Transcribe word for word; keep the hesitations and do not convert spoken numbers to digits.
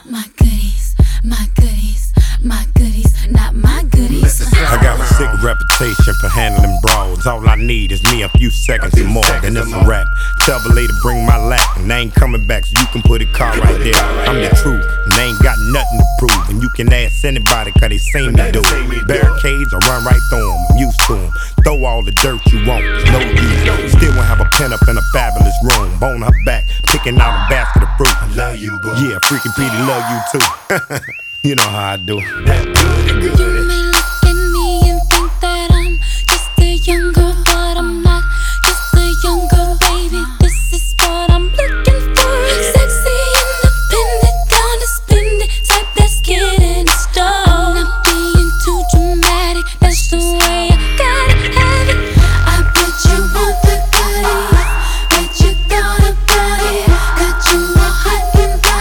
My goodies, my goodies, my goodies, not my goodies. I got a sick reputation for handling brawls. All I need is me a few seconds or more, then it's a rap. Tell the lady bring my lap, and they ain't coming back, so you can put a car right there. I'm the truth, and they ain't got nothing to prove. And you can ask anybody, cause they seen me do it. Barricades, I run right through them, I'm used to them. Throw all the dirt you want, it's no use. Still won't have a pen up in a fabulous room. Bone her back, picking out a basket of fruit. I love you, boo. Yeah, freaking Petey love you too. You know how I do. That good, good. You may look at me and think that I'm just a young girl.